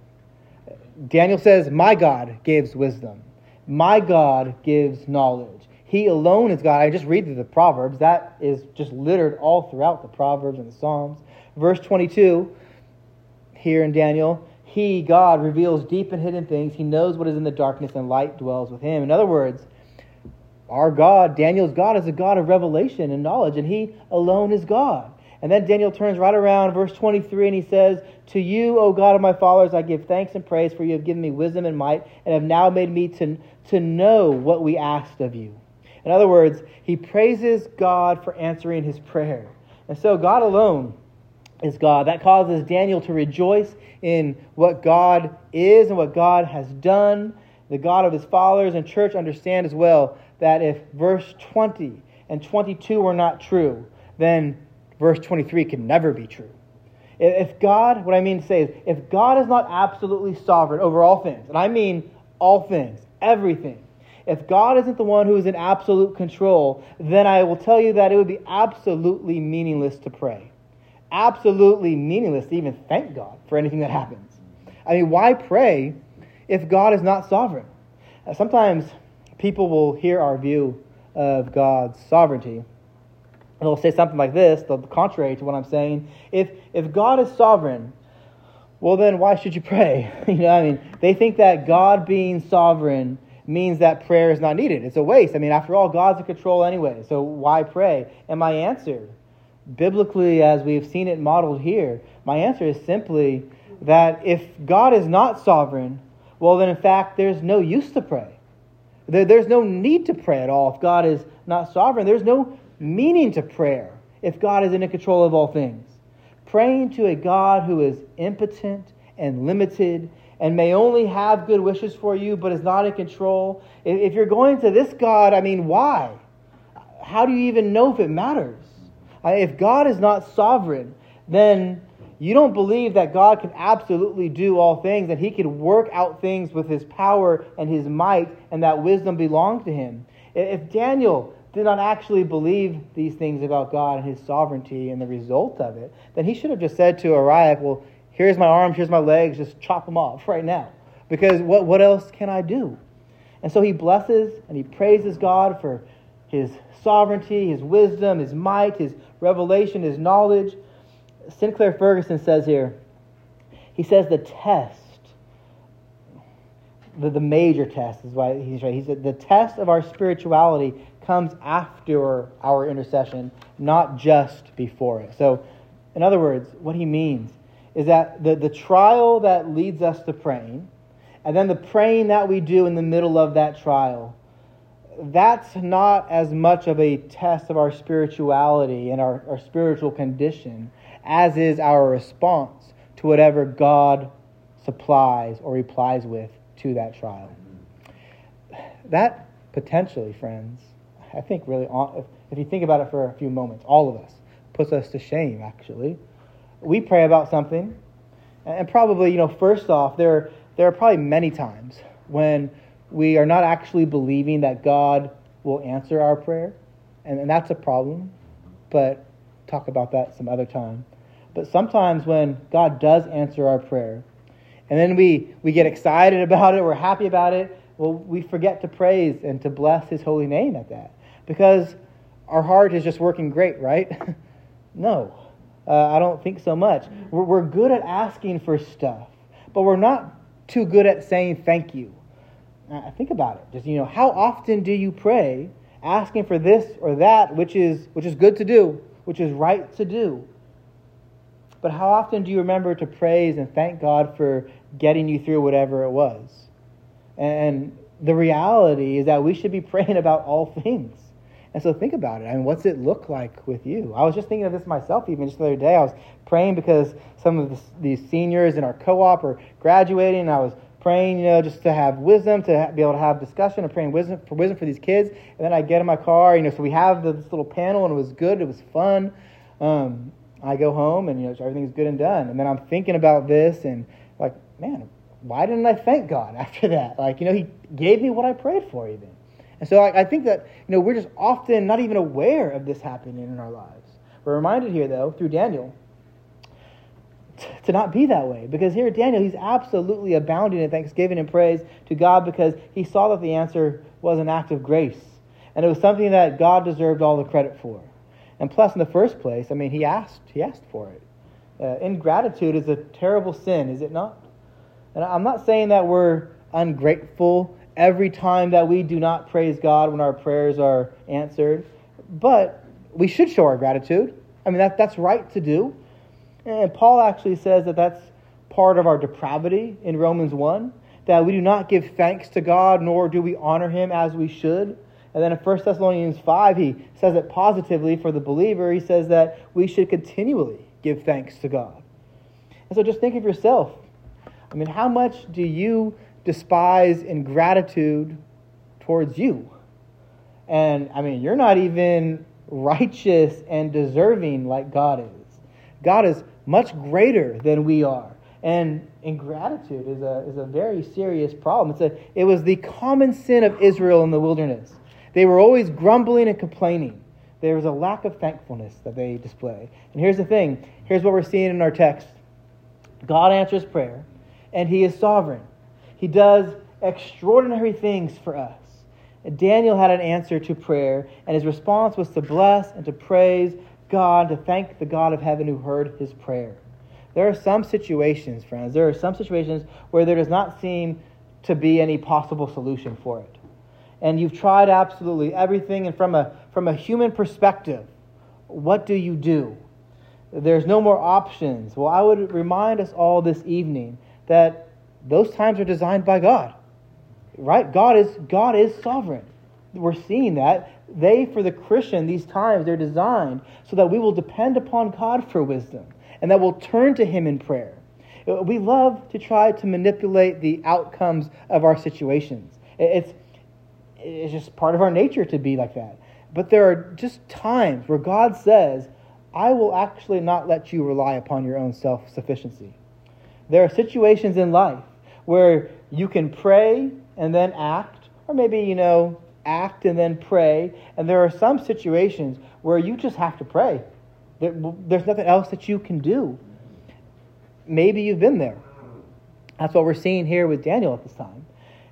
Daniel says, my God gives wisdom. My God gives knowledge. He alone is God. I just read through the Proverbs. That is just littered all throughout the Proverbs and the Psalms. Verse 22, here in Daniel, he, God, reveals deep and hidden things. He knows what is in the darkness, and light dwells with him. In other words, our God, Daniel's God, is a God of revelation and knowledge, and he alone is God. And then Daniel turns right around, verse 23, and he says, to you, O God of my fathers, I give thanks and praise, for you have given me wisdom and might, and have now made me to know what we asked of you. In other words, he praises God for answering his prayer. And so God alone is God. That causes Daniel to rejoice in what God is and what God has done. The God of his fathers and church understand as well that if verse 20 and 22 were not true, then verse 23 can never be true. If God, what I mean to say is, if God is not absolutely sovereign over all things, and I mean all things, everything, if God isn't the one who is in absolute control, then I will tell you that it would be absolutely meaningless to pray. Absolutely meaningless to even thank God for anything that happens. I mean, why pray if God is not sovereign? Sometimes people will hear our view of God's sovereignty, and they'll say something like this, the contrary to what I'm saying. If God is sovereign, well then why should you pray? They think that God being sovereign means that prayer is not needed. It's a waste. After all, God's in control anyway, so why pray? And my answer, biblically as we've seen it modeled here, my answer is simply that if God is not sovereign, well then in fact there's no use to pray. There's no need to pray at all if God is not sovereign. There's no meaning to prayer if God is in control of all things. Praying to a God who is impotent and limited and may only have good wishes for you but is not in control. If you're going to this God, why? How do you even know if it matters? If God is not sovereign, then you don't believe that God can absolutely do all things and he can work out things with his power and his might and that wisdom belongs to him. If Daniel did not actually believe these things about God and his sovereignty and the result of it, then he should have just said to Ariok, well, here's my arms, here's my legs, just chop them off right now. Because what else can I do? And so he blesses and he praises God for his sovereignty, his wisdom, his might, his revelation, his knowledge. Sinclair Ferguson says here, he says the test, the major test is why he's right. He said the test of our spirituality comes after our intercession, not just before it. So, in other words, what he means is that the trial that leads us to praying, and then the praying that we do in the middle of that trial, that's not as much of a test of our spirituality and our spiritual condition as is our response to whatever God supplies or replies with to that trial. That potentially, friends, I think really, if you think about it for a few moments, all of us, puts us to shame, actually. We pray about something, and probably, first off, there are probably many times when we are not actually believing that God will answer our prayer, and that's a problem, but talk about that some other time. But sometimes when God does answer our prayer, and then we get excited about it, we're happy about it, well, we forget to praise and to bless his holy name at that. Because our heart is just working great, right? No, I don't think so much. We're good at asking for stuff, but we're not too good at saying thank you. Think about it. Just, how often do you pray asking for this or that, which is good to do, which is right to do? But how often do you remember to praise and thank God for getting you through whatever it was? And the reality is that we should be praying about all things. And so think about it. What's it look like with you? I was just thinking of this myself even just the other day. I was praying because some of these seniors in our co-op are graduating, and I was praying, just to have wisdom, to be able to have discussion, and praying wisdom for these kids. And then I get in my car, so we have this little panel, and it was good. It was fun. I go home, and everything's good and done. And then I'm thinking about this, and like, man, why didn't I thank God after that? He gave me what I prayed for even. And so I think that, we're just often not even aware of this happening in our lives. We're reminded here, though, through Daniel, to not be that way. Because here Daniel, he's absolutely abounding in thanksgiving and praise to God because he saw that the answer was an act of grace. And it was something that God deserved all the credit for. And plus, in the first place, he asked for it. Ingratitude is a terrible sin, is it not? And I'm not saying that we're ungrateful every time that we do not praise God when our prayers are answered, but we should show our gratitude. That's right to do. And Paul actually says that that's part of our depravity in Romans 1, that we do not give thanks to God, nor do we honor him as we should. And then in 1 Thessalonians 5, he says it positively for the believer. He says that we should continually give thanks to God. And so just think of yourself. How much do you despise ingratitude towards you? And, you're not even righteous and deserving like God is. God is much greater than we are. And ingratitude is a very serious problem. It was the common sin of Israel in the wilderness. They were always grumbling and complaining. There was a lack of thankfulness that they display. And here's the thing. Here's what we're seeing in our text. God answers prayer, and he is sovereign. He does extraordinary things for us. And Daniel had an answer to prayer, and his response was to bless and to praise God, to thank the God of heaven who heard his prayer. There are some situations, friends, where there does not seem to be any possible solution for it. And you've tried absolutely everything, and from a human perspective, what do? There's no more options. Well, I would remind us all this evening that those times are designed by God. Right? God is sovereign. We're seeing that. For the Christian, these times, they're designed so that we will depend upon God for wisdom and that we'll turn to him in prayer. We love to try to manipulate the outcomes of our situations. It's just part of our nature to be like that. But there are just times where God says, I will actually not let you rely upon your own self-sufficiency. There are situations in life where you can pray and then act, or maybe, act and then pray. And there are some situations where you just have to pray. There's nothing else that you can do. Maybe you've been there. That's what we're seeing here with Daniel at this time.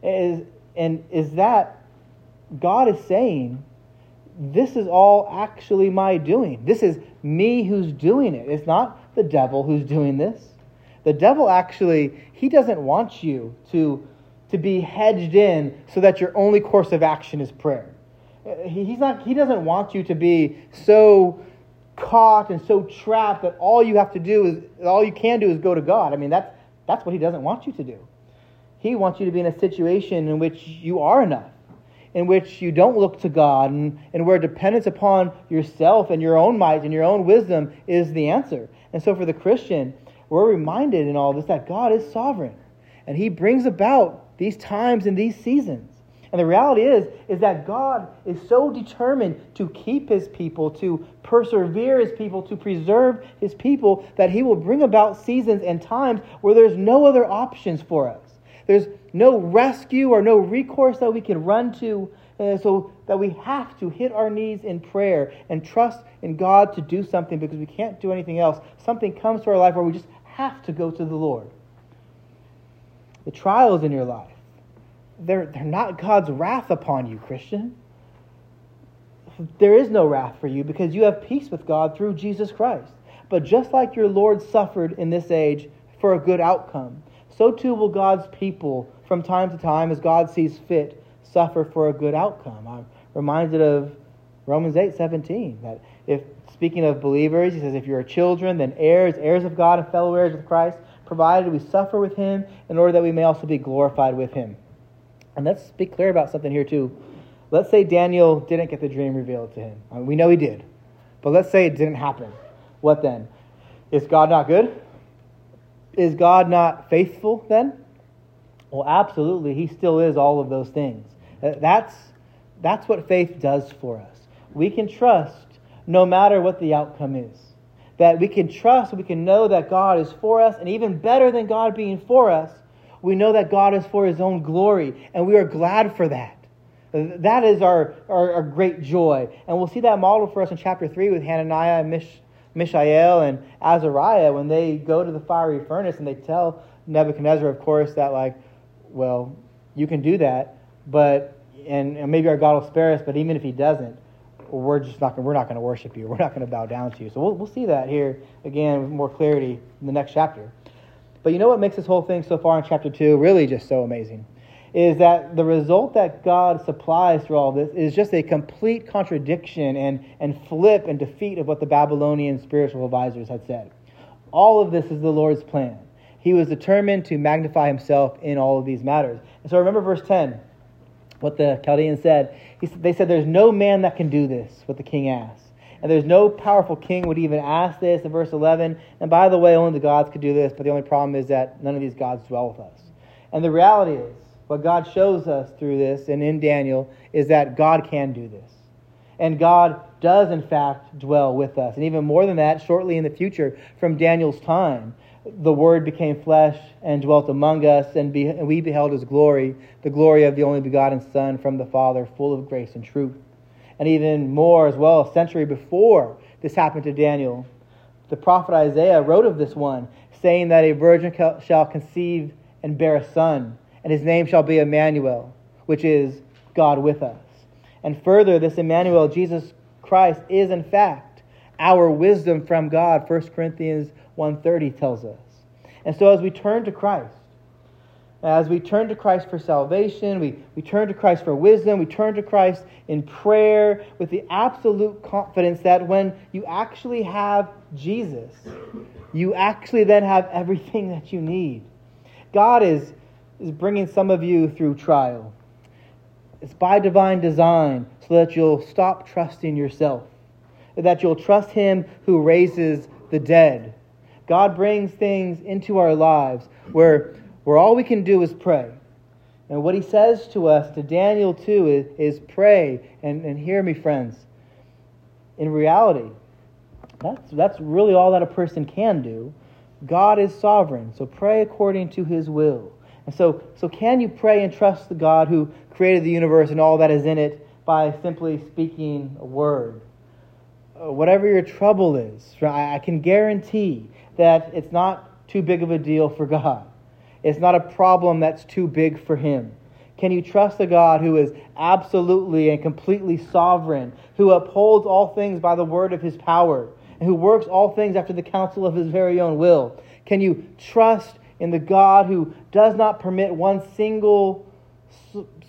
Is that God is saying, this is all actually my doing. This is me who's doing it. It's not the devil who's doing this. The devil actually, he doesn't want you to be hedged in so that your only course of action is prayer. He doesn't want you to be so caught and so trapped that all you can do is go to God. I mean, that's what he doesn't want you to do. He wants you to be in a situation in which you are enough, in which you don't look to God, and where dependence upon yourself and your own might and your own wisdom is the answer. And so for the Christian, we're reminded in all this that God is sovereign, and he brings about these times and these seasons. And the reality is that God is so determined to keep his people, to persevere his people, to preserve his people, that he will bring about seasons and times where there's no other options for us. There's no rescue or no recourse that we can run to, so that we have to hit our knees in prayer and trust in God to do something, because we can't do anything else. Something comes to our life where we just have to go to the Lord. The trials in your life, they're not God's wrath upon you, Christian. There is no wrath for you because you have peace with God through Jesus Christ. But just like your Lord suffered in this age for a good outcome, so too will God's people from time to time, as God sees fit, suffer for a good outcome. I'm reminded of Romans 8:17, that if, speaking of believers, he says, if you are children, then heirs of God and fellow heirs with Christ, provided we suffer with him in order that we may also be glorified with him. And let's be clear about something here too. Let's say Daniel didn't get the dream revealed to him. I mean, we know he did. But let's say it didn't happen. What then? Is God not good? Is God not faithful then? Well, absolutely. He still is all of those things. That's what faith does for us. We can trust no matter what the outcome is. That we can trust, we can know that God is for us, and even better than God being for us, we know that God is for his own glory, and we are glad for that. That is our great joy. And we'll see that modeled for us in chapter 3 with Hananiah and Mishael and Azariah when they go to the fiery furnace and they tell Nebuchadnezzar, of course, that well, you can do that, but and maybe our God will spare us, but even if he doesn't, we're not going to worship you. We're not going to bow down to you. So we'll see that here again with more clarity in the next chapter. But you know what makes this whole thing so far in chapter 2 really just so amazing? Is that the result that God supplies through all this is just a complete contradiction and flip and defeat of what the Babylonian spiritual advisors had said. All of this is the Lord's plan. He was determined to magnify himself in all of these matters. And so remember verse 10, what the Chaldeans said. They said, there's no man that can do this, what the king asked. And there's no powerful king would even ask this in verse 11. And by the way, only the gods could do this, but the only problem is that none of these gods dwell with us. And the reality is, what God shows us through this and in Daniel is that God can do this. And God does, in fact, dwell with us. And even more than that, shortly in the future, from Daniel's time, the Word became flesh and dwelt among us, and we beheld his glory, the glory of the only begotten Son from the Father, full of grace and truth. And even more as well, a century before this happened to Daniel, the prophet Isaiah wrote of this one, saying that a virgin shall conceive and bear a son, and his name shall be Emmanuel, which is God with us. And further, this Emmanuel, Jesus Christ, is in fact our wisdom from God, 1 Corinthians 1:30 tells us. And so as we turn to Christ, for salvation, we turn to Christ for wisdom, we turn to Christ in prayer with the absolute confidence that when you actually have Jesus, you actually then have everything that you need. God is bringing some of you through trial. It's by divine design so that you'll stop trusting yourself, that you'll trust him who raises the dead. God brings things into our lives where all we can do is pray. And what he says to us, to Daniel too, is pray. And hear me, friends. In reality, that's really all that a person can do. God is sovereign, so pray according to his will. And so can you pray and trust the God who created the universe and all that is in it by simply speaking a word? Whatever your trouble is, I can guarantee that it's not too big of a deal for God. It's not a problem that's too big for him. Can you trust a God who is absolutely and completely sovereign, who upholds all things by the word of his power, and who works all things after the counsel of his very own will? Can you trust in the God who does not permit one single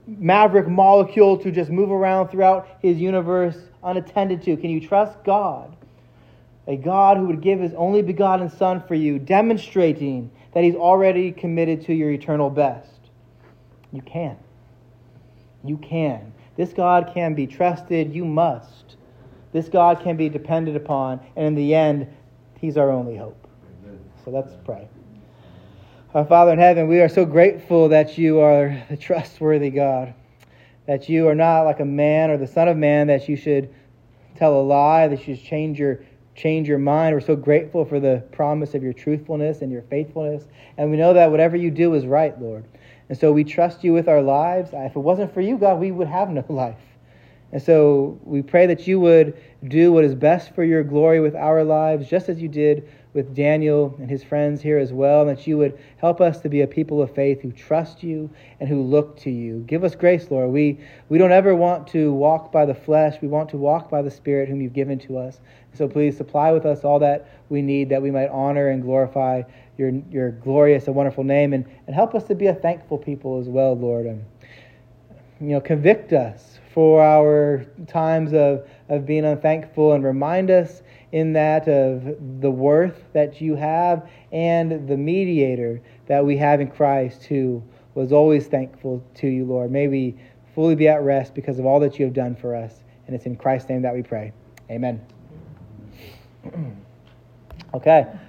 maverick molecule to just move around throughout his universe unattended to? Can you trust God? A God who would give his only begotten Son for you, demonstrating that he's already committed to your eternal best. You can. You can. This God can be trusted. You must. This God can be depended upon. And in the end, he's our only hope. Amen. So let's pray. Our Father in heaven, we are so grateful that you are the trustworthy God. That you are not like a man or the son of man, that you should tell a lie, that you should change your mind. We're so grateful for the promise of your truthfulness and your faithfulness. And we know that whatever you do is right, Lord. And so we trust you with our lives. If it wasn't for you, God, we would have no life. And so we pray that you would do what is best for your glory with our lives, just as you did with Daniel and his friends here as well, and that you would help us to be a people of faith who trust you and who look to you. Give us grace, Lord. We don't ever want to walk by the flesh. We want to walk by the Spirit whom you've given to us. So please supply with us all that we need, that we might honor and glorify your glorious and wonderful name, and help us to be a thankful people as well, Lord. And convict us for our times of being unthankful, and remind us in that of the worth that you have and the mediator that we have in Christ, who was always thankful to you, Lord. May we fully be at rest because of all that you have done for us. And it's in Christ's name that we pray. Amen. Okay.